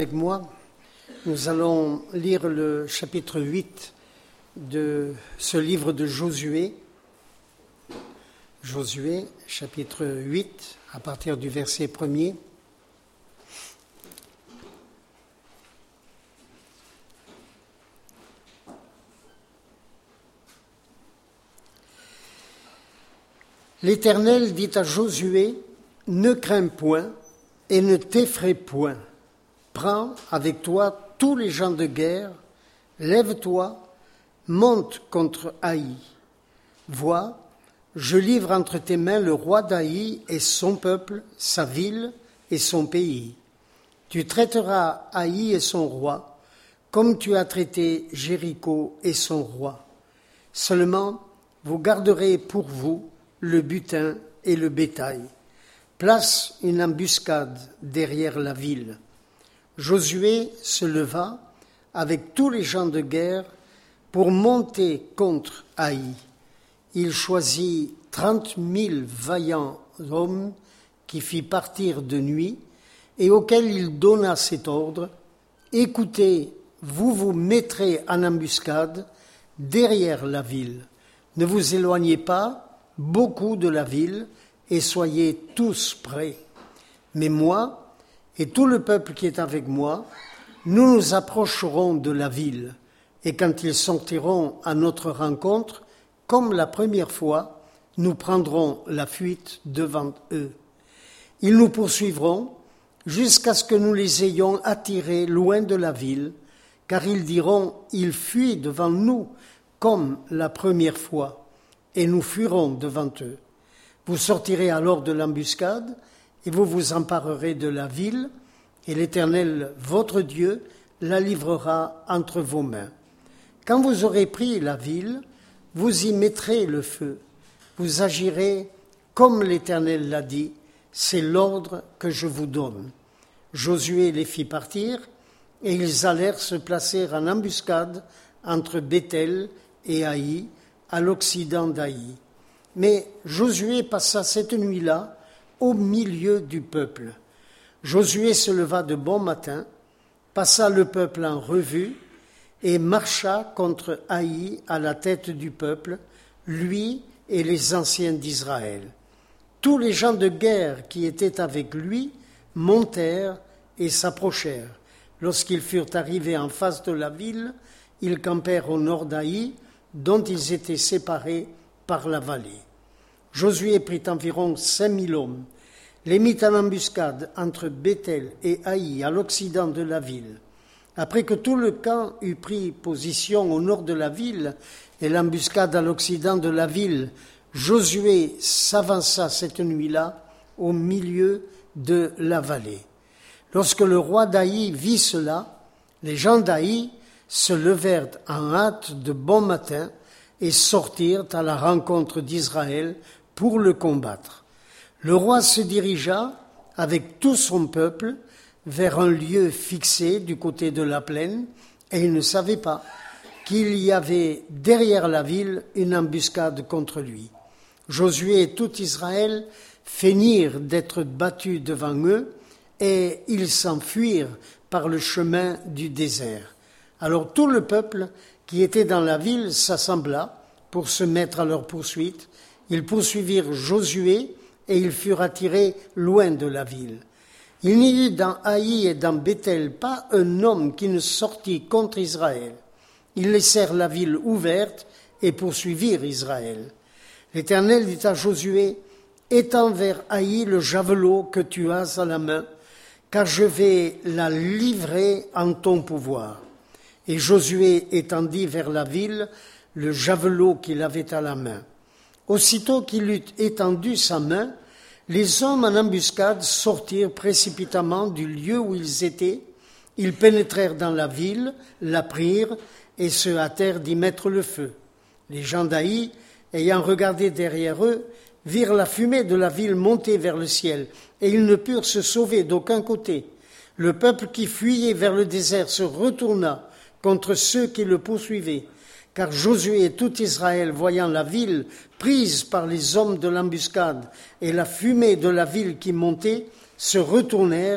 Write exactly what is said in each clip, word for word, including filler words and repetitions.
Avec moi, nous allons lire le chapitre huit de ce livre de Josué. Josué, chapitre huit, à partir du verset premier. L'Éternel dit à Josué, « Ne crains point et ne t'effraie point. Prends avec toi tous les gens de guerre, lève-toi, monte contre Haï. Vois, je livre entre tes mains le roi d'Haï et son peuple, sa ville et son pays. Tu traiteras Haï et son roi, comme tu as traité Jéricho et son roi. Seulement, vous garderez pour vous le butin et le bétail. Place une embuscade derrière la ville. » Josué se leva avec tous les gens de guerre pour monter contre Haï. Il choisit trente mille vaillants hommes qui fit partir de nuit et auxquels il donna cet ordre. « Écoutez, vous vous mettrez en embuscade derrière la ville. Ne vous éloignez pas beaucoup de la ville et soyez tous prêts. Mais moi, et tout le peuple qui est avec moi, nous nous approcherons de la ville, et quand ils sortiront à notre rencontre, comme la première fois, nous prendrons la fuite devant eux. Ils nous poursuivront jusqu'à ce que nous les ayons attirés loin de la ville, car ils diront, ils fuient devant nous comme la première fois, et nous fuirons devant eux. Vous sortirez alors de l'embuscade, et vous vous emparerez de la ville, et l'Éternel, votre Dieu, la livrera entre vos mains. Quand vous aurez pris la ville, vous y mettrez le feu. Vous agirez comme l'Éternel l'a dit, c'est l'ordre que je vous donne. » Josué les fit partir, et ils allèrent se placer en embuscade entre Béthel et Haï, à l'occident d'Haï. Mais Josué passa cette nuit-là au milieu du peuple. Josué se leva de bon matin, passa le peuple en revue et marcha contre Haï à la tête du peuple, lui et les anciens d'Israël. Tous les gens de guerre qui étaient avec lui montèrent et s'approchèrent. Lorsqu'ils furent arrivés en face de la ville, ils campèrent au nord d'Haï, dont ils étaient séparés par la vallée. Josué prit environ cinq mille hommes, les mit en embuscade entre Béthel et Haï, à l'occident de la ville. Après que tout le camp eut pris position au nord de la ville et l'embuscade à l'occident de la ville, Josué s'avança cette nuit-là au milieu de la vallée. Lorsque le roi d'Haï vit cela, les gens d'Haï se levèrent en hâte de bon matin et sortirent à la rencontre d'Israël pour le combattre. Le roi se dirigea avec tout son peuple vers un lieu fixé du côté de la plaine, et il ne savait pas qu'il y avait derrière la ville une embuscade contre lui. Josué et tout Israël feignirent d'être battus devant eux, et ils s'enfuirent par le chemin du désert. Alors tout le peuple qui était dans la ville s'assembla pour se mettre à leur poursuite. Ils poursuivirent Josué et ils furent attirés loin de la ville. Il n'y eut dans Haï et dans Béthel pas un homme qui ne sortit contre Israël. Ils laissèrent la ville ouverte et poursuivirent Israël. L'Éternel dit à Josué, « Étends vers Haï le javelot que tu as à la main, car je vais la livrer en ton pouvoir. » Et Josué étendit vers la ville le javelot qu'il avait à la main. Aussitôt qu'il eut étendu sa main, les hommes en embuscade sortirent précipitamment du lieu où ils étaient. Ils pénétrèrent dans la ville, la prirent et se hâtèrent d'y mettre le feu. Les gens d'Haï, ayant regardé derrière eux, virent la fumée de la ville monter vers le ciel, et ils ne purent se sauver d'aucun côté. Le peuple qui fuyait vers le désert se retourna contre ceux qui le poursuivaient. Car Josué et tout Israël, voyant la ville prise par les hommes de l'embuscade et la fumée de la ville qui montait, se retournèrent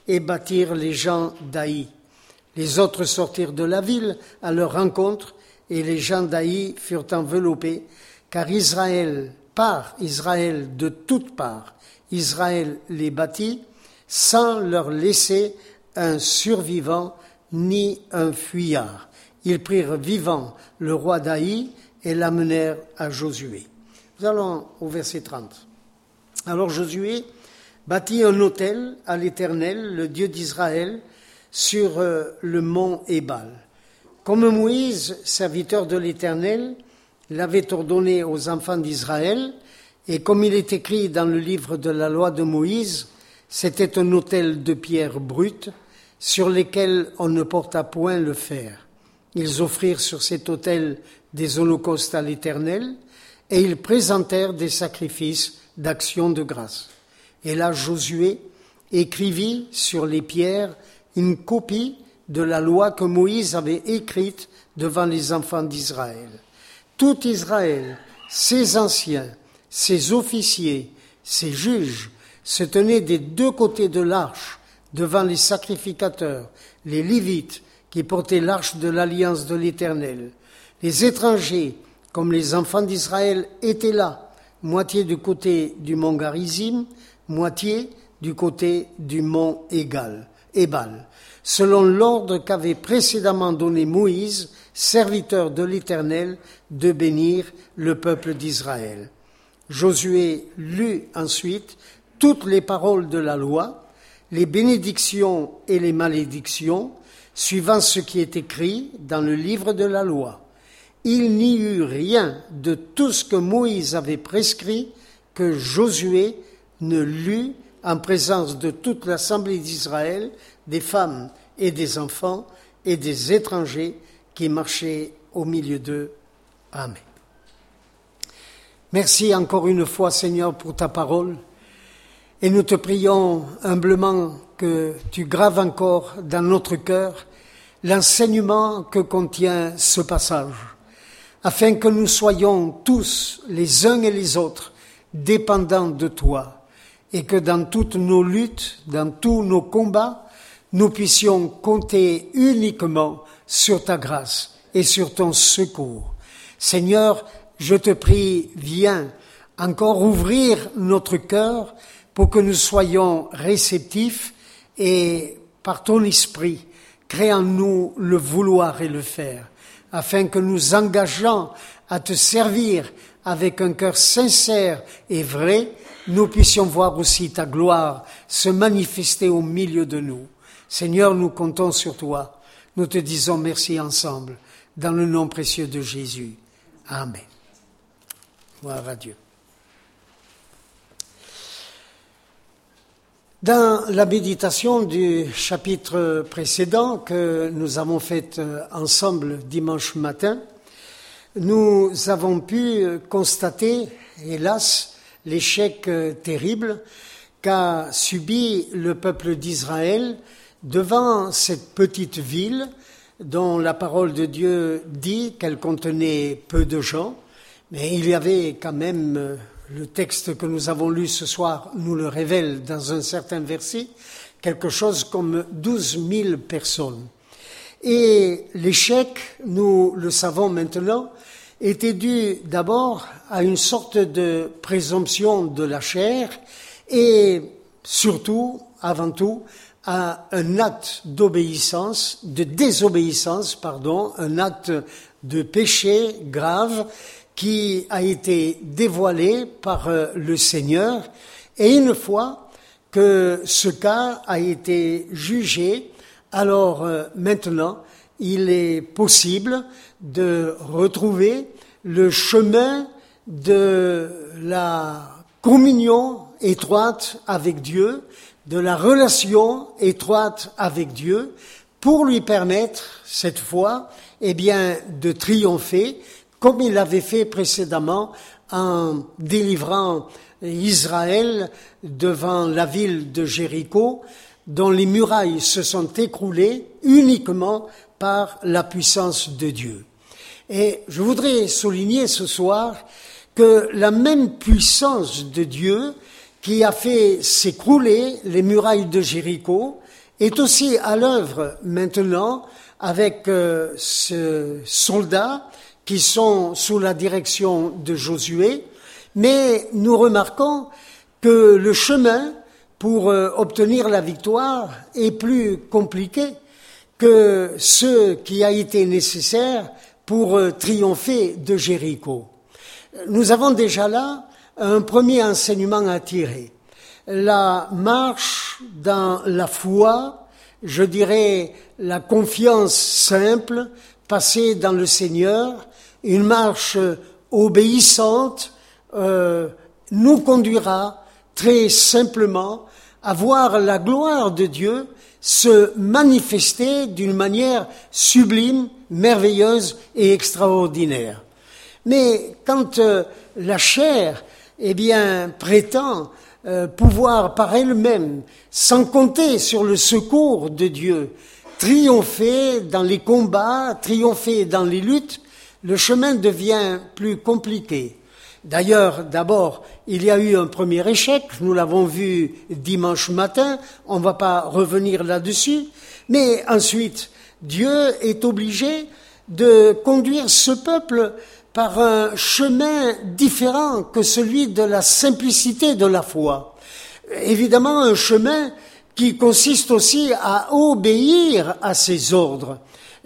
et battirent les gens d'Aï. Les autres sortirent de la ville à leur rencontre, et les gens d'Aï furent enveloppés, car Israël, par Israël de toutes parts, Israël les battit, sans leur laisser un survivant ni un fuyard. Ils prirent vivant le roi d'Aï et l'amenèrent à Josué. Nous allons au verset trente. Alors Josué bâtit un autel à l'Éternel, le Dieu d'Israël, sur le mont Ébal. Comme Moïse, serviteur de l'Éternel, l'avait ordonné aux enfants d'Israël, et comme il est écrit dans le livre de la loi de Moïse, c'était un autel de pierre brute sur lesquels on ne porta point le fer. Ils offrirent sur cet autel des holocaustes à l'Éternel, et ils présentèrent des sacrifices d'action de grâce. Et là, Josué écrivit sur les pierres une copie de la loi que Moïse avait écrite devant les enfants d'Israël. Tout Israël, ses anciens, ses officiers, ses juges, se tenaient des deux côtés de l'arche devant les sacrificateurs, les Lévites qui portaient l'arche de l'alliance de l'Éternel. Les étrangers, comme les enfants d'Israël, étaient là, moitié du côté du mont Garizim, moitié du côté du mont Égal, Ébal, selon l'ordre qu'avait précédemment donné Moïse, serviteur de l'Éternel, de bénir le peuple d'Israël. Josué lut ensuite toutes les paroles de la loi, les bénédictions et les malédictions, suivant ce qui est écrit dans le livre de la loi. Il n'y eut rien de tout ce que Moïse avait prescrit que Josué ne lut en présence de toute l'assemblée d'Israël, des femmes et des enfants et des étrangers qui marchaient au milieu d'eux. Amen. Merci encore une fois, Seigneur, pour ta parole. Et nous te prions humblement que tu graves encore dans notre cœur l'enseignement que contient ce passage, afin que nous soyons tous, les uns et les autres, dépendants de toi, et que dans toutes nos luttes, dans tous nos combats, nous puissions compter uniquement sur ta grâce et sur ton secours. Seigneur, je te prie, viens encore ouvrir notre cœur pour que nous soyons réceptifs et, par ton esprit, crée en nous le vouloir et le faire, afin que nous engageant à te servir avec un cœur sincère et vrai, nous puissions voir aussi ta gloire se manifester au milieu de nous. Seigneur, nous comptons sur toi. Nous te disons merci ensemble, dans le nom précieux de Jésus. Amen. Gloire à Dieu. Dans la méditation du chapitre précédent que nous avons fait ensemble dimanche matin, nous avons pu constater, hélas, l'échec terrible qu'a subi le peuple d'Israël devant cette petite ville dont la parole de Dieu dit qu'elle contenait peu de gens, mais il y avait quand même, le texte que nous avons lu ce soir nous le révèle dans un certain verset, quelque chose comme douze mille personnes. Et l'échec, nous le savons maintenant, était dû d'abord à une sorte de présomption de la chair et surtout, avant tout, à un acte d'obéissance, de désobéissance, pardon, un acte de péché grave qui a été dévoilé par le Seigneur. Et une fois que ce cas a été jugé, alors maintenant, il est possible de retrouver le chemin de la communion étroite avec Dieu, de la relation étroite avec Dieu, pour lui permettre, cette fois, eh bien, de triompher, comme il l'avait fait précédemment en délivrant Israël devant la ville de Jéricho, dont les murailles se sont écroulées uniquement par la puissance de Dieu. Et je voudrais souligner ce soir que la même puissance de Dieu qui a fait s'écrouler les murailles de Jéricho est aussi à l'œuvre maintenant avec euh, ces soldats qui sont sous la direction de Josué, mais nous remarquons que le chemin pour euh, obtenir la victoire est plus compliqué que ce qui a été nécessaire pour euh, triompher de Jéricho. Nous avons déjà là un premier enseignement à tirer. La marche dans la foi, je dirais la confiance simple, passée dans le Seigneur, une marche obéissante, euh, nous conduira très simplement à voir la gloire de Dieu se manifester d'une manière sublime, merveilleuse et extraordinaire. Mais quand euh, la chair, eh bien, prétend euh, pouvoir par elle-même, sans compter sur le secours de Dieu, triompher dans les combats, triompher dans les luttes, le chemin devient plus compliqué. D'ailleurs, d'abord, il y a eu un premier échec, nous l'avons vu dimanche matin, on ne va pas revenir là-dessus, mais ensuite, Dieu est obligé de conduire ce peuple par un chemin différent que celui de la simplicité de la foi. Évidemment, un chemin qui consiste aussi à obéir à ses ordres.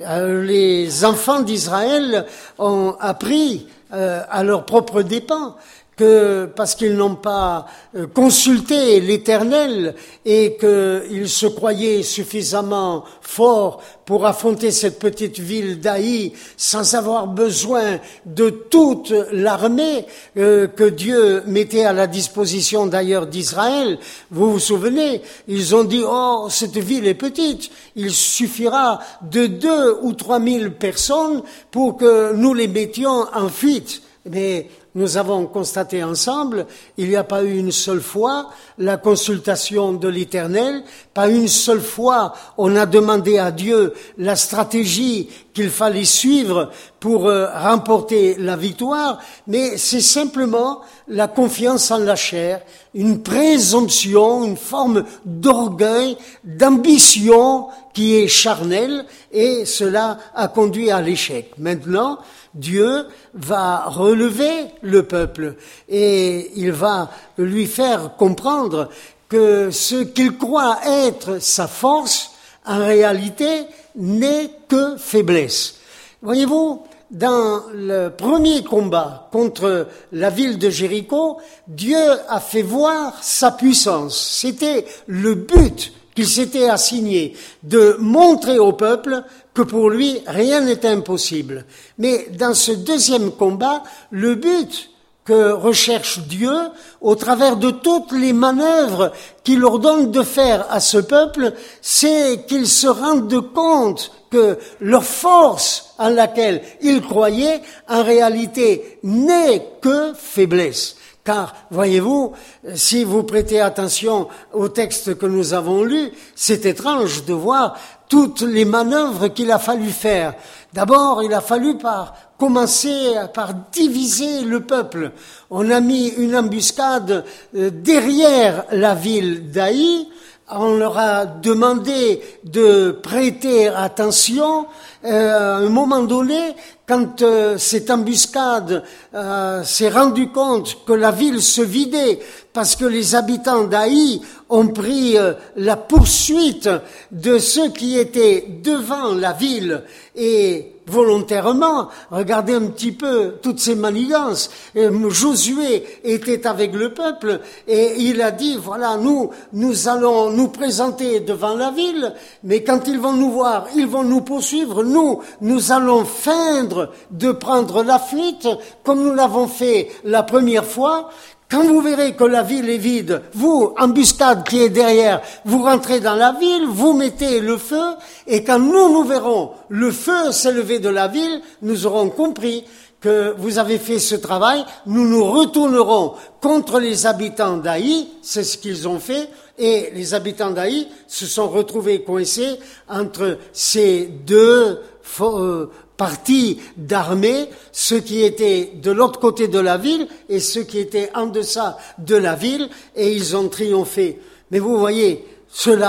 Les enfants d'Israël ont appris euh, à leurs propres dépens que parce qu'ils n'ont pas consulté l'Éternel et qu'ils se croyaient suffisamment forts pour affronter cette petite ville d'Aï sans avoir besoin de toute l'armée euh, que Dieu mettait à la disposition d'ailleurs d'Israël. Vous vous souvenez, ils ont dit « Oh, cette ville est petite, il suffira de deux ou trois mille personnes pour que nous les mettions en fuite. » Mais nous avons constaté ensemble, il n'y a pas eu une seule fois la consultation de l'Éternel, pas une seule fois on a demandé à Dieu la stratégie qu'il fallait suivre pour euh, remporter la victoire, mais c'est simplement la confiance en la chair, une présomption, une forme d'orgueil, d'ambition qui est charnelle, et cela a conduit à l'échec. Maintenant, Dieu va relever le peuple et il va lui faire comprendre que ce qu'il croit être sa force, en réalité, n'est que faiblesse. Voyez-vous, dans le premier combat contre la ville de Jéricho, Dieu a fait voir sa puissance. C'était le but qu'il s'était assigné, de montrer au peuple que pour lui, rien n'est impossible. Mais dans ce deuxième combat, le but que recherche Dieu, au travers de toutes les manœuvres qu'il ordonne de faire à ce peuple, c'est qu'ils se rendent compte que leur force en laquelle ils croyaient, en réalité, n'est que faiblesse. Car, voyez-vous, si vous prêtez attention au texte que nous avons lu, c'est étrange de voir toutes les manœuvres qu'il a fallu faire. D'abord, il a fallu par commencer par diviser le peuple. On a mis une embuscade derrière la ville d'Aï. On leur a demandé de prêter attention. Euh, à un moment donné, quand euh, cette embuscade euh, s'est rendu compte que la ville se vidait parce que les habitants d'Aï ont pris euh, la poursuite de ceux qui étaient devant la ville et volontairement, regardez un petit peu toutes ces manigances. Euh, Josué était avec le peuple et il a dit, voilà, nous, nous allons nous présenter devant la ville, mais quand ils vont nous voir, ils vont nous poursuivre. Nous, nous allons feindre de prendre la fuite, comme nous l'avons fait la première fois. Quand vous verrez que la ville est vide, vous, embuscade qui est derrière, vous rentrez dans la ville, vous mettez le feu, et quand nous, nous verrons le feu s'élever de la ville, nous aurons compris que vous avez fait ce travail, nous nous retournerons contre les habitants d'Aï, c'est ce qu'ils ont fait, et les habitants d'Aï se sont retrouvés coincés entre ces deux euh, partie d'armée, ceux qui étaient de l'autre côté de la ville et ceux qui étaient en deçà de la ville, et ils ont triomphé. Mais vous voyez, cela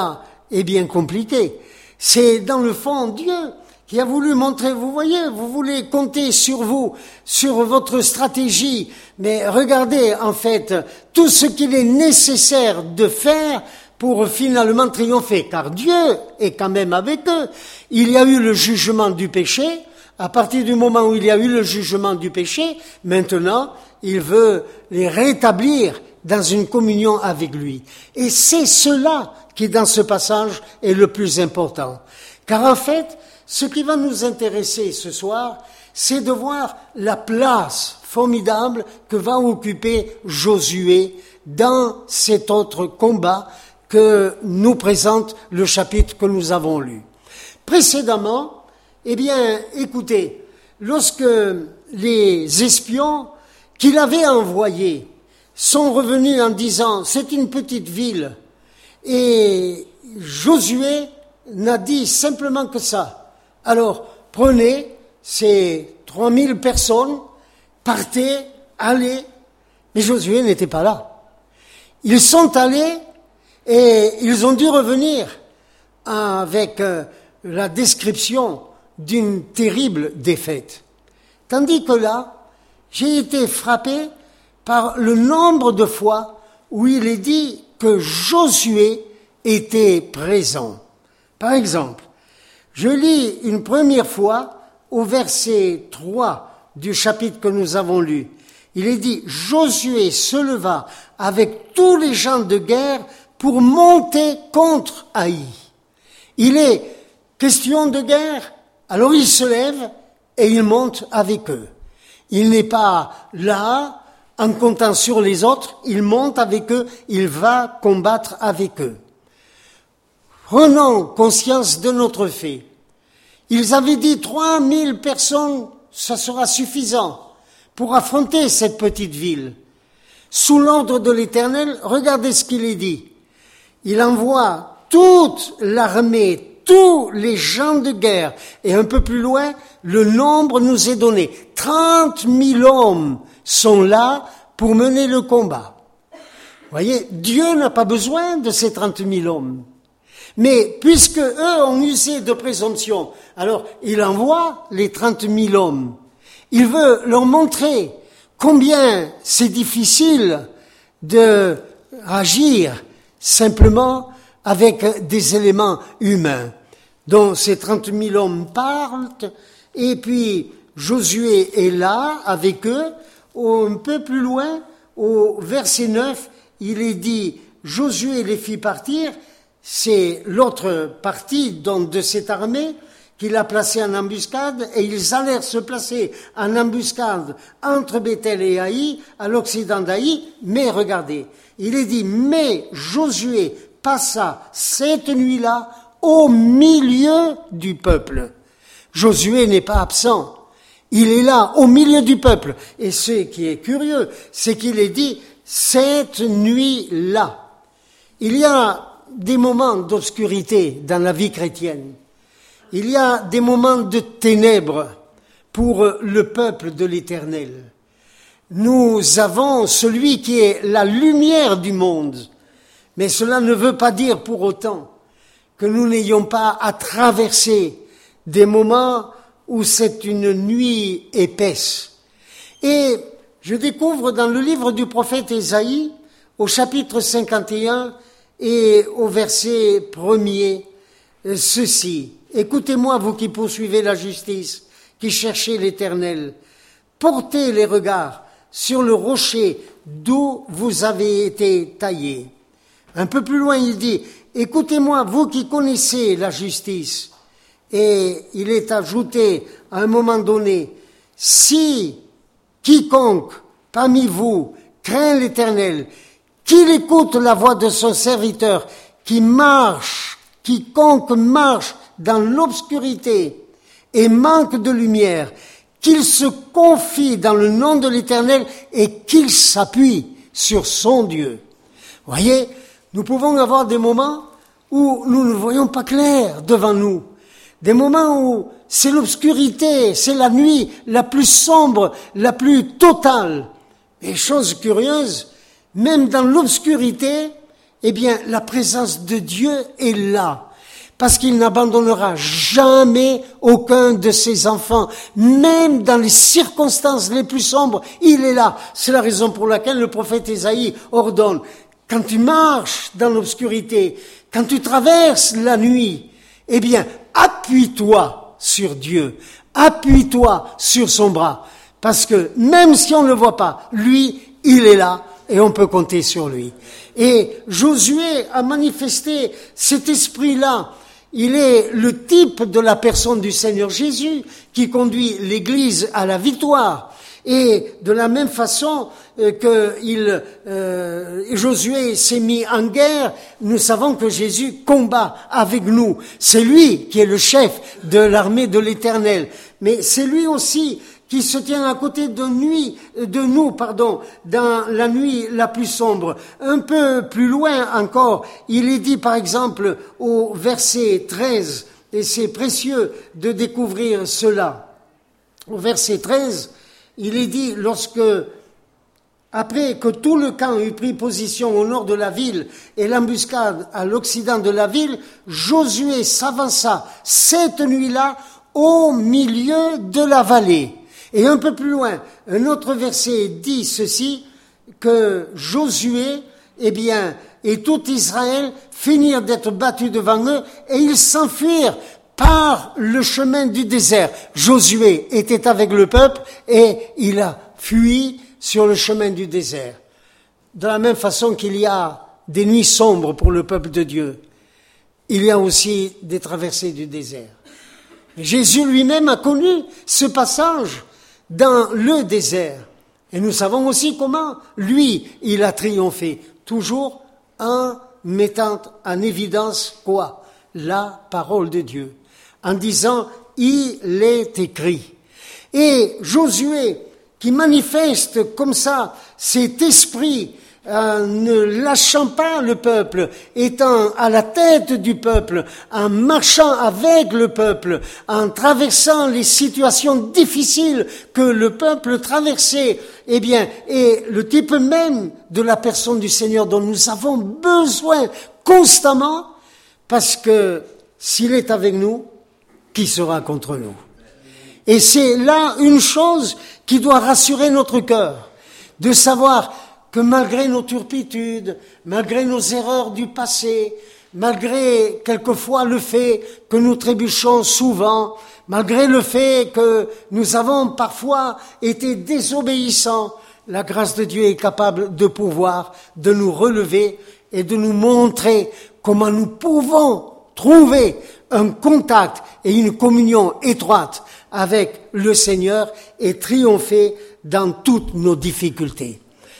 est bien compliqué. C'est dans le fond Dieu qui a voulu montrer, vous voyez, vous voulez compter sur vous, sur votre stratégie, mais regardez en fait tout ce qu'il est nécessaire de faire pour finalement triompher, car Dieu est quand même avec eux. Il y a eu le jugement du péché. À partir du moment où il y a eu le jugement du péché, maintenant, il veut les rétablir dans une communion avec lui. Et c'est cela qui, dans ce passage, est le plus important. Car en fait, ce qui va nous intéresser ce soir, c'est de voir la place formidable que va occuper Josué dans cet autre combat que nous présente le chapitre que nous avons lu. Précédemment, eh bien, écoutez, lorsque les espions qu'il avait envoyés sont revenus en disant « c'est une petite ville », et Josué n'a dit simplement que ça. Alors, prenez ces trois mille personnes, partez, allez. Mais Josué n'était pas là. Ils sont allés et ils ont dû revenir avec la description d'une terrible défaite. Tandis que là, j'ai été frappé par le nombre de fois où il est dit que Josué était présent. Par exemple, je lis une première fois au verset trois du chapitre que nous avons lu. Il est dit « Josué se leva avec tous les gens de guerre pour monter contre Haï. » Il est question de guerre, alors il se lève et il monte avec eux. Il n'est pas là en comptant sur les autres, il monte avec eux, il va combattre avec eux. Prenons conscience de notre fait. Ils avaient dit trois mille personnes, ça sera suffisant pour affronter cette petite ville. Sous l'ordre de l'Éternel, regardez ce qu'il est dit. Il envoie toute l'armée, tous les gens de guerre, et un peu plus loin, le nombre nous est donné. Trente mille hommes sont là pour mener le combat. Vous voyez, Dieu n'a pas besoin de ces trente mille hommes. Mais puisque eux ont usé de présomption, alors il envoie les trente mille hommes. Il veut leur montrer combien c'est difficile de agir simplement avec des éléments humains. Donc ces trente mille hommes parlent, et puis Josué est là avec eux. Un peu plus loin, au verset neuf, il est dit « Josué les fit partir ». C'est l'autre partie donc, de cette armée qu'il a placée en embuscade, et ils allèrent se placer en embuscade entre Béthel et Haï, à l'occident d'Haï. Mais regardez, il est dit « Mais Josué passa cette nuit-là au milieu du peuple ». Josué n'est pas absent, il est là au milieu du peuple. Et ce qui est curieux, c'est qu'il est dit « cette nuit-là ». Il y a des moments d'obscurité dans la vie chrétienne. Il y a des moments de ténèbres pour le peuple de l'Éternel. Nous avons celui qui est la lumière du monde, mais cela ne veut pas dire pour autant que nous n'ayons pas à traverser des moments où c'est une nuit épaisse. Et je découvre dans le livre du prophète Ésaïe, au chapitre cinquante et un, et au verset premier, ceci. Écoutez-moi, vous qui poursuivez la justice, qui cherchez l'Éternel. Portez les regards sur le rocher d'où vous avez été taillés. Un peu plus loin, il dit, écoutez-moi, vous qui connaissez la justice. Et il est ajouté à un moment donné, si quiconque parmi vous craint l'Éternel, qu'il écoute la voix de son serviteur, qui marche, quiconque marche dans l'obscurité et manque de lumière, qu'il se confie dans le nom de l'Éternel et qu'il s'appuie sur son Dieu. Voyez, nous pouvons avoir des moments où nous ne voyons pas clair devant nous, des moments où c'est l'obscurité, c'est la nuit la plus sombre, la plus totale. Et chose curieuse, même dans l'obscurité, eh bien, la présence de Dieu est là. Parce qu'il n'abandonnera jamais aucun de ses enfants. Même dans les circonstances les plus sombres, il est là. C'est la raison pour laquelle le prophète Ésaïe ordonne, quand tu marches dans l'obscurité, quand tu traverses la nuit, eh bien, appuie-toi sur Dieu. Appuie-toi sur son bras. Parce que même si on ne le voit pas, lui, il est là et on peut compter sur lui. Et Josué a manifesté cet esprit-là. Il est le type de la personne du Seigneur Jésus qui conduit l'Église à la victoire. Et de la même façon euh, que il, euh, Josué s'est mis en guerre, nous savons que Jésus combat avec nous. C'est lui qui est le chef de l'armée de l'Éternel. Mais c'est lui aussi qui se tient à côté de, nuit, de nous, pardon, dans la nuit la plus sombre. Un peu plus loin encore, il est dit par exemple au verset treize, et c'est précieux de découvrir cela. Au verset treize, il est dit, lorsque, après que tout le camp eut pris position au nord de la ville et l'embuscade à l'occident de la ville, Josué s'avança cette nuit-là au milieu de la vallée. Et un peu plus loin, un autre verset dit ceci, que Josué, eh bien, et tout Israël finirent d'être battus devant eux et ils s'enfuirent par le chemin du désert. Josué était avec le peuple et il a fui sur le chemin du désert. De la même façon qu'il y a des nuits sombres pour le peuple de Dieu, il y a aussi des traversées du désert. Jésus lui-même a connu ce passage dans le désert. Et nous savons aussi comment, lui, il a triomphé, toujours en mettant en évidence quoi? La parole de Dieu, en disant, il est écrit. Et Josué, qui manifeste comme ça cet esprit, en ne lâchant pas le peuple, étant à la tête du peuple, en marchant avec le peuple, en traversant les situations difficiles que le peuple traversait, eh bien, et le type même de la personne du Seigneur dont nous avons besoin constamment, parce que s'il est avec nous, qui sera contre nous? Et c'est là une chose qui doit rassurer notre cœur, de savoir que malgré nos turpitudes, malgré nos erreurs du passé, malgré quelquefois le fait que nous trébuchons souvent, malgré le fait que nous avons parfois été désobéissants, la grâce de Dieu est capable de pouvoir, de nous relever et de nous montrer comment nous pouvons trouver un contact et une communion étroite avec le Seigneur et triompher dans toutes nos difficultés.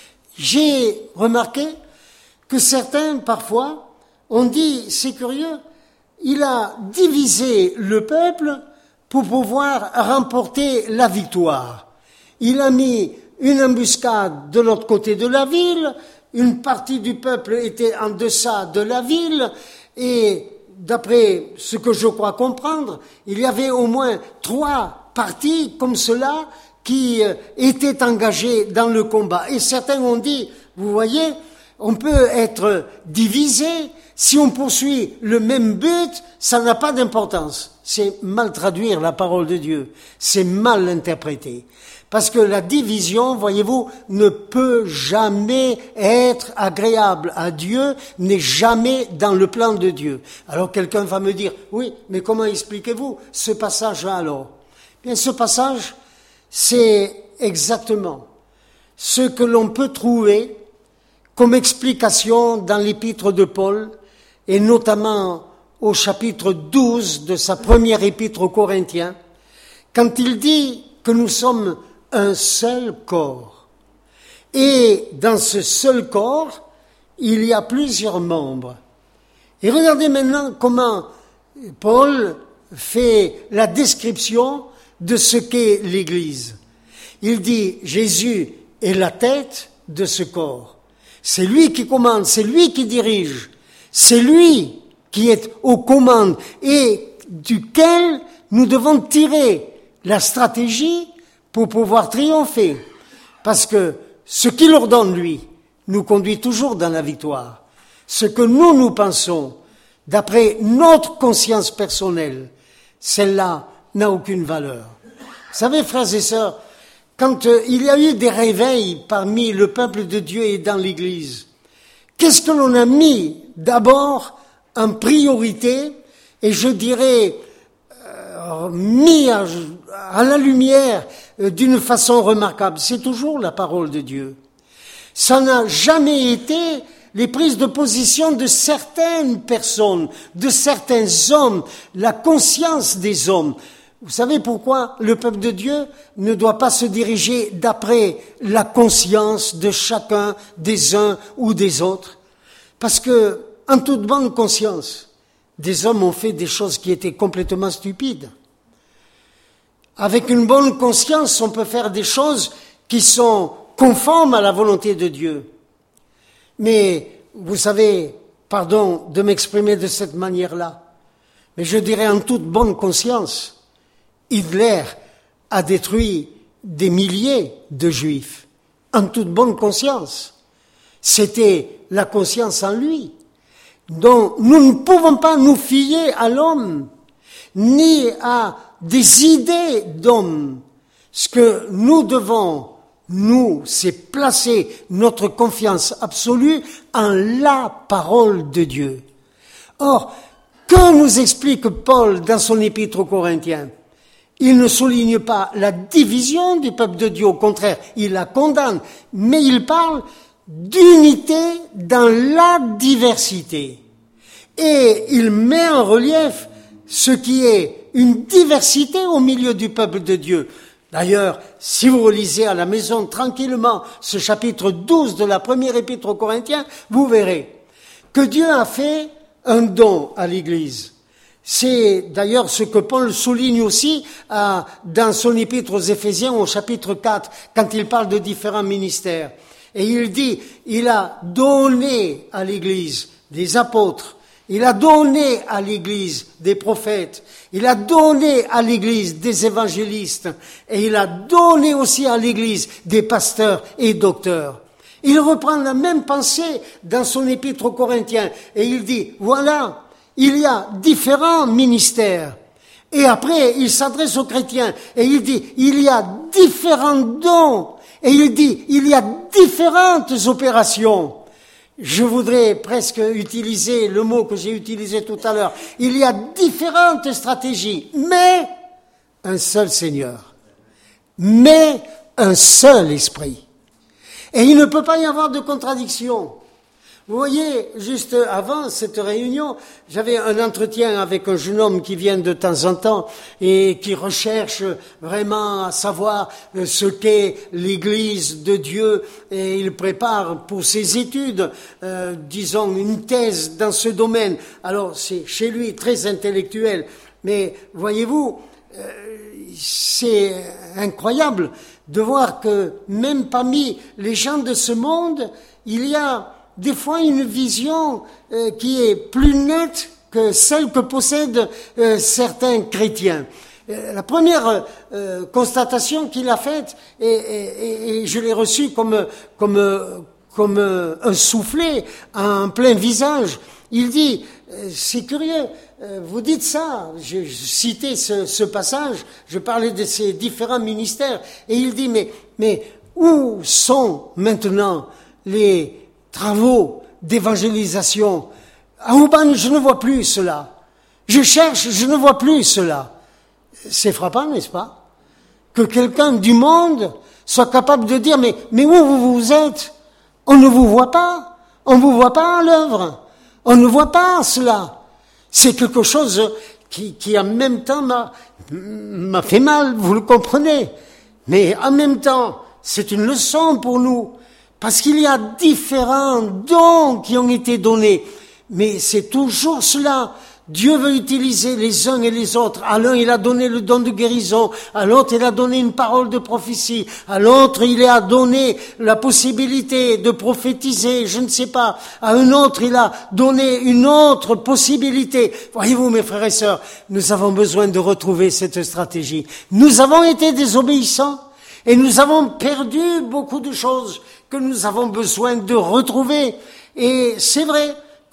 J'ai remarqué que certains, parfois, ont dit, c'est curieux, il a divisé le peuple pour pouvoir remporter la victoire. Il a mis une embuscade de l'autre côté de la ville, une partie du peuple était en deçà de la ville, et d'après ce que je crois comprendre, il y avait au moins trois parties comme cela qui étaient engagés dans le combat. Et certains ont dit, vous voyez, on peut être divisé, si on poursuit le même but, ça n'a pas d'importance. C'est mal traduire la parole de Dieu, c'est mal interpréter. Parce que la division, voyez-vous, ne peut jamais être agréable à Dieu, n'est jamais dans le plan de Dieu. Alors quelqu'un va me dire, oui, mais comment expliquez-vous ce passage-là alors? Bien, ce passage, c'est exactement ce que l'on peut trouver comme explication dans l'épître de Paul, et notamment au chapitre douze de sa première épître aux Corinthiens, quand il dit que nous sommes un seul corps. Et dans ce seul corps, il y a plusieurs membres. Et regardez maintenant comment Paul fait la description de ce qu'est l'Église. Il dit, Jésus est la tête de ce corps. C'est lui qui commande, c'est lui qui dirige, c'est lui qui est aux commandes et duquel nous devons tirer la stratégie pour pouvoir triompher. Parce que ce qu'il ordonne, lui, nous conduit toujours dans la victoire. ce que nous, nous pensons, d'après notre conscience personnelle, celle-là n'a aucune valeur. Vous savez, frères et sœurs, quand euh, il y a eu des réveils parmi le peuple de Dieu et dans l'Église, qu'est-ce que l'on a mis d'abord en priorité, et je dirais euh, mis à, à la lumière euh, d'une façon remarquable? C'est toujours la parole de Dieu. Ça n'a jamais été les prises de position de certaines personnes, de certains hommes, la conscience des hommes. Vous savez pourquoi le peuple de Dieu ne doit pas se diriger d'après la conscience de chacun des uns ou des autres? Parce que, en toute bonne conscience, des hommes ont fait des choses qui étaient complètement stupides. Avec une bonne conscience, on peut faire des choses qui sont conformes à la volonté de Dieu. Mais, vous savez, pardon de m'exprimer de cette manière-là, mais je dirais en toute bonne conscience, Hitler a détruit des milliers de Juifs, en toute bonne conscience. C'était la conscience en lui. Donc, nous ne pouvons pas nous fier à l'homme, ni à des idées d'homme. Ce que nous devons, nous, c'est placer notre confiance absolue en la parole de Dieu. Or, que nous explique Paul dans son épître aux Corinthiens? Il ne souligne pas la division du peuple de Dieu, au contraire, il la condamne, mais il parle d'unité dans la diversité. Et il met en relief ce qui est une diversité au milieu du peuple de Dieu. D'ailleurs, si vous relisez à la maison tranquillement ce chapitre douze de la première épître aux Corinthiens, vous verrez que Dieu a fait un don à l'Église. C'est d'ailleurs ce que Paul souligne aussi à, dans son épître aux Éphésiens au chapitre quatre, quand il parle de différents ministères. Et il dit, il a donné à l'Église des apôtres, il a donné à l'Église des prophètes, il a donné à l'Église des évangélistes, et il a donné aussi à l'Église des pasteurs et docteurs. Il reprend la même pensée dans son épître aux Corinthiens, et il dit, voilà, il y a différents ministères. Et après, il s'adresse aux chrétiens, et il dit, il y a différents dons. Et il dit, il y a différentes opérations. Je voudrais presque utiliser le mot que j'ai utilisé tout à l'heure. Il y a différentes stratégies, mais un seul Seigneur, mais un seul Esprit. Et il ne peut pas y avoir de contradiction. Vous voyez, juste avant cette réunion, j'avais un entretien avec un jeune homme qui vient de temps en temps et qui recherche vraiment à savoir ce qu'est l'Église de Dieu, et il prépare pour ses études, euh, disons, une thèse dans ce domaine. Alors, c'est chez lui très intellectuel, mais voyez-vous, euh, c'est incroyable de voir que même parmi les gens de ce monde, il y a des fois une vision euh, qui est plus nette que celle que possèdent euh, certains chrétiens. Euh, la première euh, constatation qu'il a faite, et, et, et je l'ai reçue comme, comme, comme un soufflet en plein visage, il dit, euh, c'est curieux, euh, vous dites ça, je, je citais ce, ce passage, je parlais de ces différents ministères, et il dit, mais, mais où sont maintenant les travaux d'évangélisation? À Aubagne, je ne vois plus cela. Je cherche, je ne vois plus cela. C'est frappant, n'est-ce pas? Que quelqu'un du monde soit capable de dire, mais, mais où vous vous êtes? On ne vous voit pas. On ne vous voit pas à l'œuvre. On ne voit pas cela. C'est quelque chose qui, qui en même temps m'a, m'a fait mal, vous le comprenez. Mais en même temps, c'est une leçon pour nous. Parce qu'il y a différents dons qui ont été donnés. Mais c'est toujours cela. Dieu veut utiliser les uns et les autres. À l'un, il a donné le don de guérison. À l'autre, il a donné une parole de prophétie. À l'autre, il a donné la possibilité de prophétiser, je ne sais pas. À un autre, il a donné une autre possibilité. Voyez-vous, mes frères et sœurs, nous avons besoin de retrouver cette stratégie. Nous avons été désobéissants et nous avons perdu beaucoup de choses que nous avons besoin de retrouver. Et c'est vrai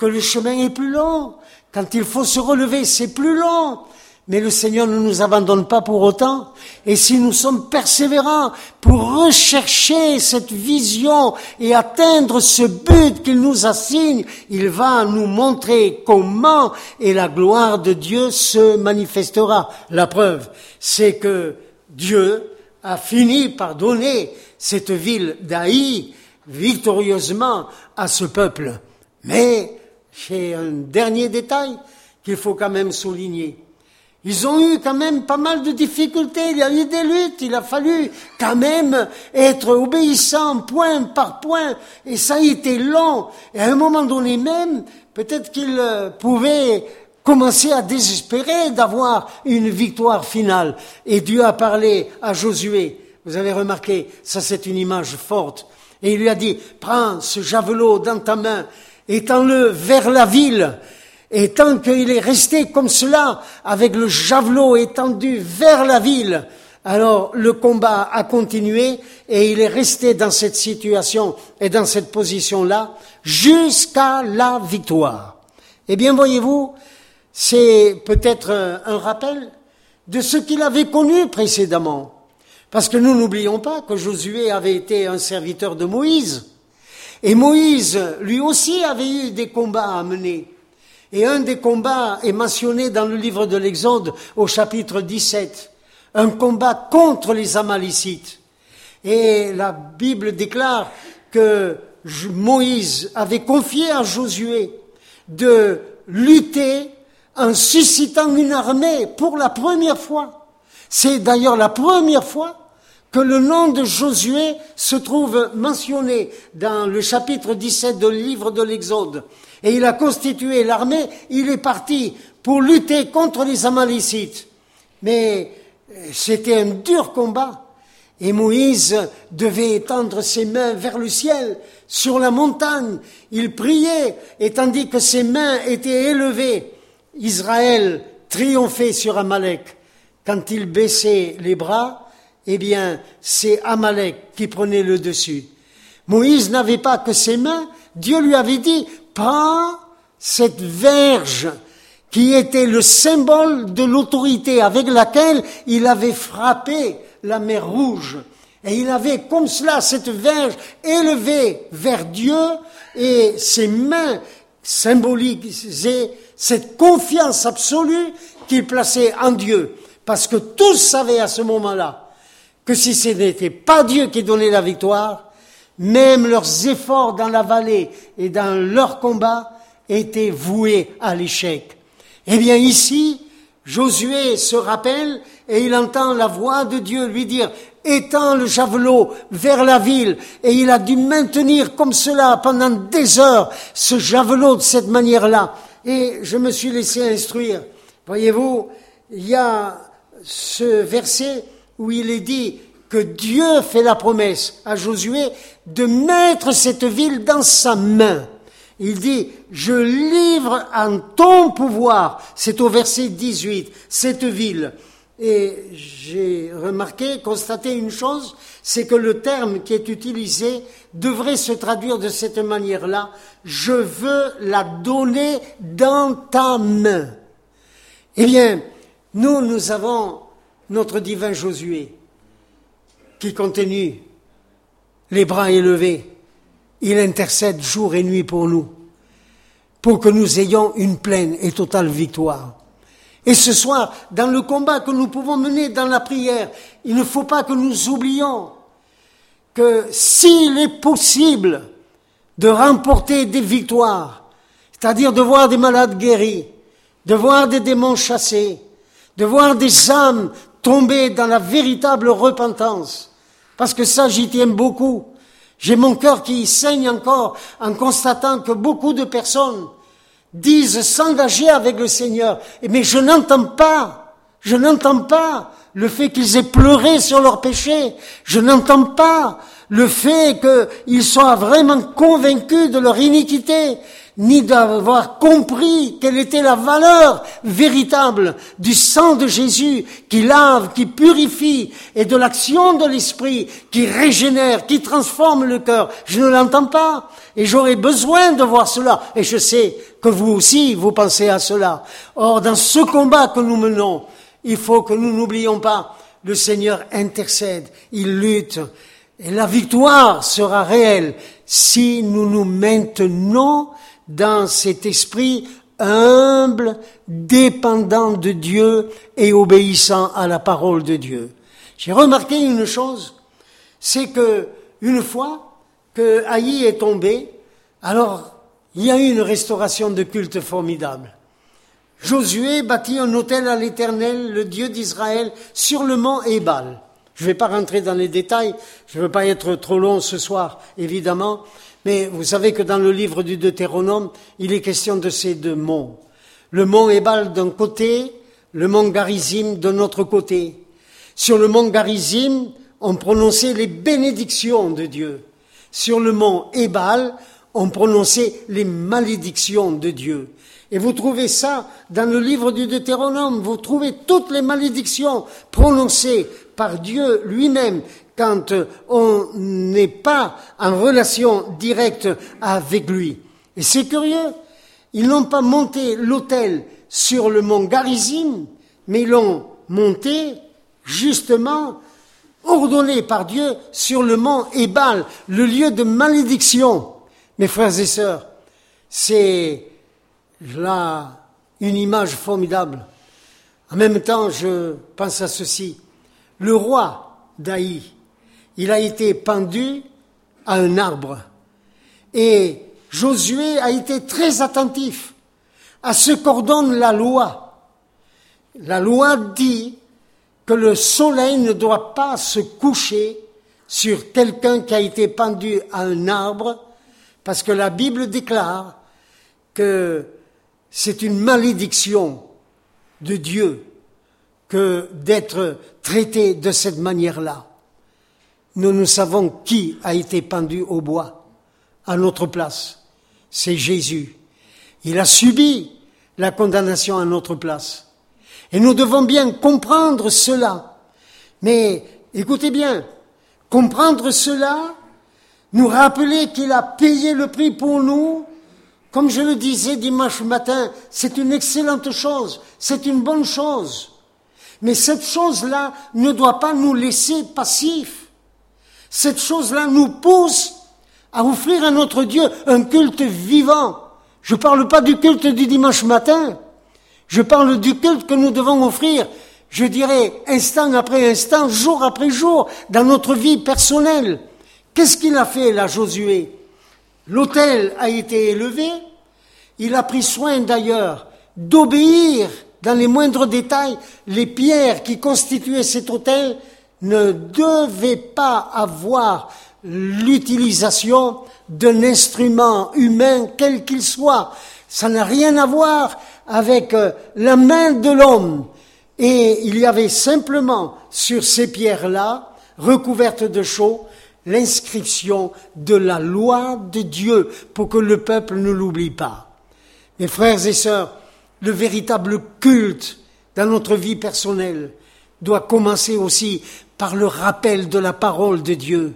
que le chemin est plus long. Quand il faut se relever, c'est plus long. Mais le Seigneur ne nous abandonne pas pour autant. Et si nous sommes persévérants pour rechercher cette vision et atteindre ce but qu'il nous assigne, il va nous montrer comment et la gloire de Dieu se manifestera. La preuve, c'est que Dieu a fini par donner cette ville d'Aï victorieusement à ce peuple. Mais j'ai un dernier détail qu'il faut quand même souligner. Ils ont eu quand même pas mal de difficultés, il y a eu des luttes, il a fallu quand même être obéissant point par point, et ça a été long. Et à un moment donné même, peut-être qu'ils pouvaient commencer à désespérer d'avoir une victoire finale. Et Dieu a parlé à Josué. Vous avez remarqué, ça c'est une image forte. Et il lui a dit, prends ce javelot dans ta main, étends-le vers la ville. Et tant qu'il est resté comme cela, avec le javelot étendu vers la ville, alors le combat a continué et il est resté dans cette situation et dans cette position-là jusqu'à la victoire. Eh bien, voyez-vous, c'est peut-être un rappel de ce qu'il avait connu précédemment. Parce que nous n'oublions pas que Josué avait été un serviteur de Moïse. Et Moïse, lui aussi, avait eu des combats à mener. Et un des combats est mentionné dans le livre de l'Exode au chapitre dix-sept. Un combat contre les Amalécites. Et la Bible déclare que Moïse avait confié à Josué de lutter en suscitant une armée pour la première fois. C'est d'ailleurs la première fois que le nom de Josué se trouve mentionné dans le chapitre dix-sept du livre de l'Exode. Et il a constitué l'armée, il est parti pour lutter contre les Amalécites. Mais c'était un dur combat. Et Moïse devait étendre ses mains vers le ciel, sur la montagne. Il priait, et tandis que ses mains étaient élevées, Israël triomphait sur Amalek. Quand il baissait les bras, eh bien, c'est Amalek qui prenait le dessus. Moïse n'avait pas que ses mains. Dieu lui avait dit, prends cette verge qui était le symbole de l'autorité avec laquelle il avait frappé la mer Rouge. Et il avait comme cela cette verge élevée vers Dieu et ses mains symbolisaient cette confiance absolue qu'il plaçait en Dieu. Parce que tous savaient à ce moment-là que si ce n'était pas Dieu qui donnait la victoire, même leurs efforts dans la vallée et dans leur combat étaient voués à l'échec. Eh bien ici, Josué se rappelle et il entend la voix de Dieu lui dire « Étends le javelot vers la ville » et il a dû maintenir comme cela pendant des heures ce javelot de cette manière-là. Et je me suis laissé instruire. Voyez-vous, il y a ce verset où il est dit que Dieu fait la promesse à Josué de mettre cette ville dans sa main. Il dit, je livre en ton pouvoir, c'est au verset dix-huit, cette ville. Et j'ai remarqué, constaté une chose, c'est que le terme qui est utilisé devrait se traduire de cette manière-là, je veux la donner dans ta main. Eh bien, nous, nous avons notre divin Josué, qui continue les bras élevés. Il intercède jour et nuit pour nous, pour que nous ayons une pleine et totale victoire. Et ce soir, dans le combat que nous pouvons mener dans la prière, il ne faut pas que nous oublions que s'il est possible de remporter des victoires, c'est-à-dire de voir des malades guéris, de voir des démons chassés, de voir des âmes tomber dans la véritable repentance, parce que ça, j'y tiens beaucoup. J'ai mon cœur qui saigne encore en constatant que beaucoup de personnes disent s'engager avec le Seigneur. Mais je n'entends pas, je n'entends pas le fait qu'ils aient pleuré sur leurs péchés. Je n'entends pas le fait qu'ils soient vraiment convaincus de leur iniquité. ni d'avoir compris quelle était la valeur véritable du sang de Jésus qui lave, qui purifie, et de l'action de l'Esprit qui régénère, qui transforme le cœur. Je ne l'entends pas, et j'aurais besoin de voir cela, et je sais que vous aussi, vous pensez à cela. Or, dans ce combat que nous menons, il faut que nous n'oublions pas, le Seigneur intercède, il lutte, et la victoire sera réelle si nous nous maintenons dans cet esprit humble, dépendant de Dieu et obéissant à la parole de Dieu. J'ai remarqué une chose, c'est que une fois que Haï est tombé, alors il y a eu une restauration de culte formidable. Josué bâtit un autel à l'Éternel, le Dieu d'Israël, sur le mont Ébal. Je ne vais pas rentrer dans les détails, je ne veux pas être trop long ce soir, évidemment, mais vous savez que dans le livre du Deutéronome, il est question de ces deux monts. Le mont Ébal d'un côté, le mont Garizim de l'autre côté. Sur le mont Garizim, on prononçait les bénédictions de Dieu. Sur le mont Ébal, on prononçait les malédictions de Dieu. Et vous trouvez ça dans le livre du Deutéronome, vous trouvez toutes les malédictions prononcées par Dieu lui-même quand on n'est pas en relation directe avec lui. Et c'est curieux, ils n'ont pas monté l'autel sur le mont Garizim, mais ils l'ont monté justement, ordonné par Dieu, sur le mont Ébal, le lieu de malédiction. Mes frères et sœurs, c'est là une image formidable. En même temps, je pense à ceci. Le roi d'Haï, il a été pendu à un arbre. Et Josué a été très attentif à ce qu'ordonne la loi. La loi dit que le soleil ne doit pas se coucher sur quelqu'un qui a été pendu à un arbre, parce que la Bible déclare que c'est une malédiction de Dieu que d'être traité de cette manière-là. Nous, nous savons qui a été pendu au bois à notre place. C'est Jésus. Il a subi la condamnation à notre place. Et nous devons bien comprendre cela. Mais écoutez bien, comprendre cela, nous rappeler qu'il a payé le prix pour nous, comme je le disais dimanche matin, c'est une excellente chose, c'est une bonne chose. Mais cette chose-là ne doit pas nous laisser passifs. Cette chose-là nous pousse à offrir à notre Dieu un culte vivant. Je ne parle pas du culte du dimanche matin, je parle du culte que nous devons offrir, je dirais, instant après instant, jour après jour, dans notre vie personnelle. Qu'est-ce qu'il a fait là, Josué ? L'autel a été élevé, il a pris soin d'ailleurs d'obéir dans les moindres détails. Les pierres qui constituaient cet autel ne devaient pas avoir l'utilisation d'un instrument humain quel qu'il soit. Ça n'a rien à voir avec la main de l'homme. Et il y avait simplement sur ces pierres-là, recouvertes de chaux, l'inscription de la loi de Dieu pour que le peuple ne l'oublie pas. Mes frères et sœurs, le véritable culte dans notre vie personnelle doit commencer aussi par le rappel de la parole de Dieu.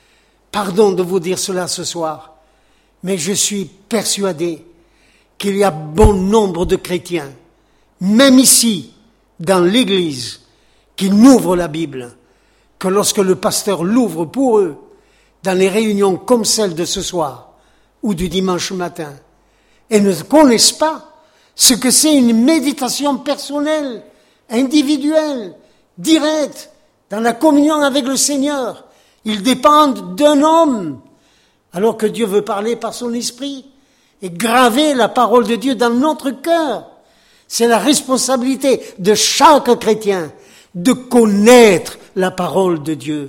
Pardon de vous dire cela ce soir, mais je suis persuadé qu'il y a bon nombre de chrétiens, même ici, dans l'Église, qui n'ouvrent la Bible, que lorsque le pasteur l'ouvre pour eux, dans les réunions comme celle de ce soir, ou du dimanche matin, et ne connaissent pas ce que c'est une méditation personnelle, individuelle, directe, dans la communion avec le Seigneur. Ils dépendent d'un homme, alors que Dieu veut parler par son esprit et graver la parole de Dieu dans notre cœur. C'est la responsabilité de chaque chrétien de connaître la parole de Dieu.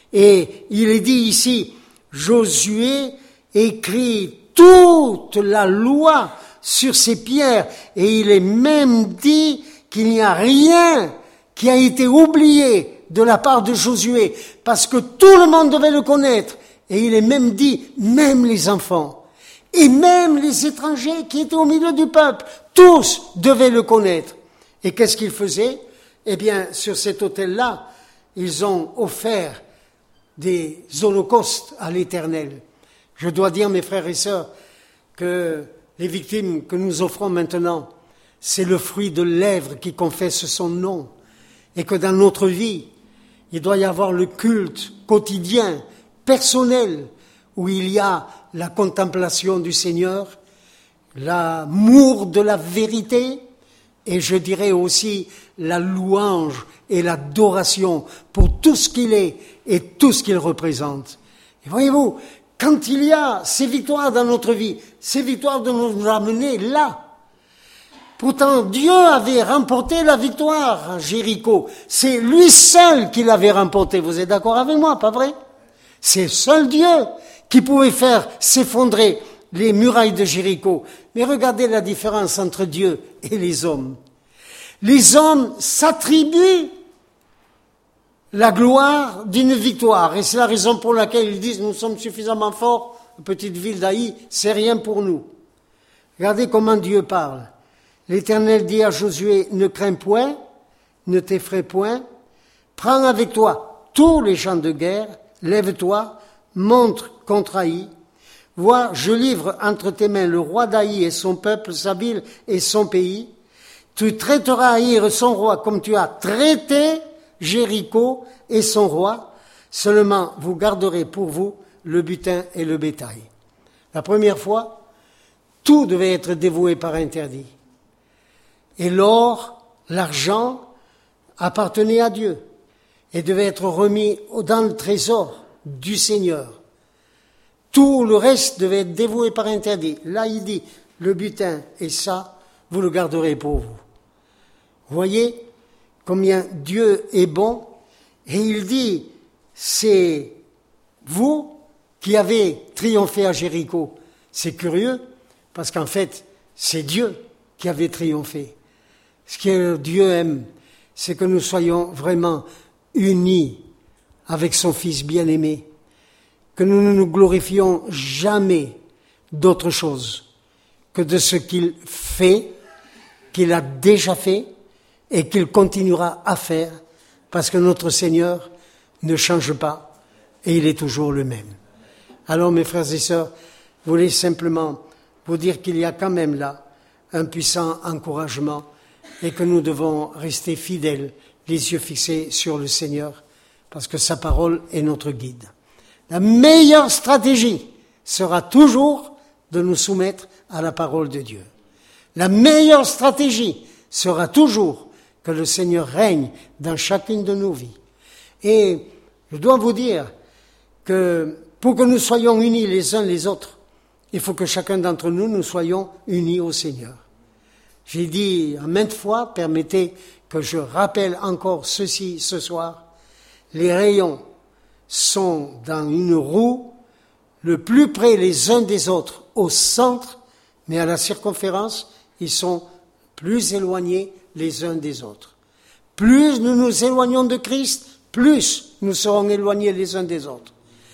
Et il est dit ici, Josué écrit toute la loi sur ces pierres, et il est même dit qu'il n'y a rien qui a été oublié de la part de Josué, parce que tout le monde devait le connaître, et il est même dit, même les enfants. Et même les étrangers qui étaient au milieu du peuple, tous devaient le connaître. Et qu'est-ce qu'ils faisaient? Eh bien, sur cet autel-là, ils ont offert des holocaustes à l'Éternel. Je dois dire, mes frères et sœurs, que les victimes que nous offrons maintenant, c'est le fruit de lèvres qui confessent son nom. Et que dans notre vie, il doit y avoir le culte quotidien, personnel, où il y a la contemplation du Seigneur, l'amour de la vérité, et je dirais aussi la louange et l'adoration pour tout ce qu'il est et tout ce qu'il représente. Et voyez-vous, quand il y a ces victoires dans notre vie, ces victoires de nous amener là. Pourtant, Dieu avait remporté la victoire à Jéricho. C'est lui seul qui l'avait remporté. Vous êtes d'accord avec moi, pas vrai? C'est seul Dieu qui pouvait faire s'effondrer les murailles de Jéricho. Mais regardez la différence entre Dieu et les hommes. Les hommes s'attribuent la gloire d'une victoire. Et c'est la raison pour laquelle ils disent, nous sommes suffisamment forts, la petite ville d'Aï, c'est rien pour nous. Regardez comment Dieu parle. L'Éternel dit à Josué, ne crains point, ne t'effraie point, prends avec toi tous les gens de guerre, lève-toi, monte contre Haï. Vois, je livre entre tes mains le roi d'Haï et son peuple, sa ville et son pays. Tu traiteras Haï et son roi comme tu as traité Jéricho et son roi. Seulement, vous garderez pour vous le butin et le bétail. La première fois, tout devait être dévoué par interdit. Et l'or, l'argent, appartenait à Dieu et devait être remis dans le trésor du Seigneur. Tout le reste devait être dévoué par interdit. Là, il dit, le butin et ça, vous le garderez pour vous. Voyez combien Dieu est bon. Et il dit, c'est vous qui avez triomphé à Jéricho. C'est curieux, parce qu'en fait, c'est Dieu qui avait triomphé. Ce que Dieu aime, c'est que nous soyons vraiment unis avec son Fils bien-aimé, que nous ne nous glorifions jamais d'autre chose que de ce qu'il fait, qu'il a déjà fait et qu'il continuera à faire, parce que notre Seigneur ne change pas et il est toujours le même. Alors, mes frères et sœurs, je voulais simplement vous dire qu'il y a quand même là un puissant encouragement et que nous devons rester fidèles, les yeux fixés sur le Seigneur, parce que sa parole est notre guide. La meilleure stratégie sera toujours de nous soumettre à la parole de Dieu. La meilleure stratégie sera toujours que le Seigneur règne dans chacune de nos vies. Et je dois vous dire que pour que nous soyons unis les uns les autres, il faut que chacun d'entre nous, nous soyons unis au Seigneur. J'ai dit à maintes fois, permettez que je rappelle encore ceci ce soir, les rayons sont dans une roue, le plus près les uns des autres au centre, mais à la circonférence, ils sont plus éloignés les uns des autres. Plus nous nous éloignons de Christ, plus nous serons éloignés les uns des autres.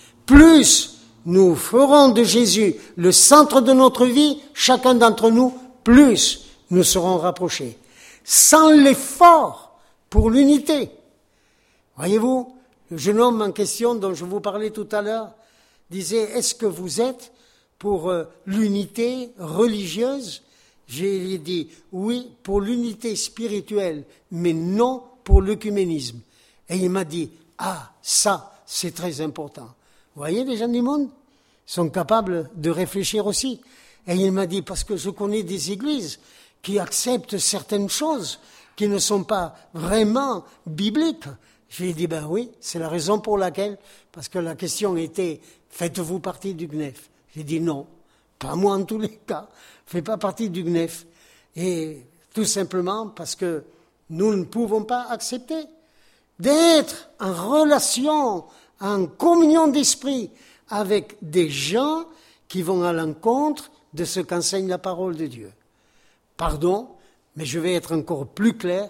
Plus nous ferons de Jésus le centre de notre vie, chacun d'entre nous, plus nous serons rapprochés. Sans l'effort pour l'unité. Voyez-vous, le jeune homme en question dont je vous parlais tout à l'heure disait, est-ce que vous êtes pour euh, l'unité religieuse? J'ai dit, oui, pour l'unité spirituelle, mais non pour l'œcuménisme. Et il m'a dit, ah, ça, c'est très important. Vous voyez, les gens du monde sont capables de réfléchir aussi. Et il m'a dit, parce que je connais des églises qui acceptent certaines choses qui ne sont pas vraiment bibliques. J'ai dit, ben oui, c'est la raison pour laquelle, parce que la question était, faites-vous partie du G N E F? J'ai dit non, pas moi en tous les cas, je ne fais pas partie du G N E F. Et tout simplement parce que nous ne pouvons pas accepter d'être en relation, en communion d'esprit avec des gens qui vont à l'encontre de ce qu'enseigne la parole de Dieu. Pardon, mais je vais être encore plus clair,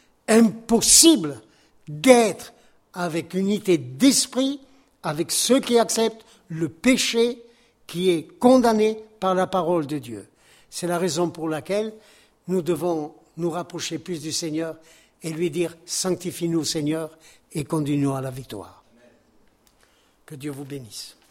impossible d'être avec unité d'esprit avec ceux qui acceptent le péché qui est condamné par la parole de Dieu. C'est la raison pour laquelle nous devons nous rapprocher plus du Seigneur et lui dire « Sanctifie-nous, Seigneur, et conduis-nous à la victoire ». Que Dieu vous bénisse.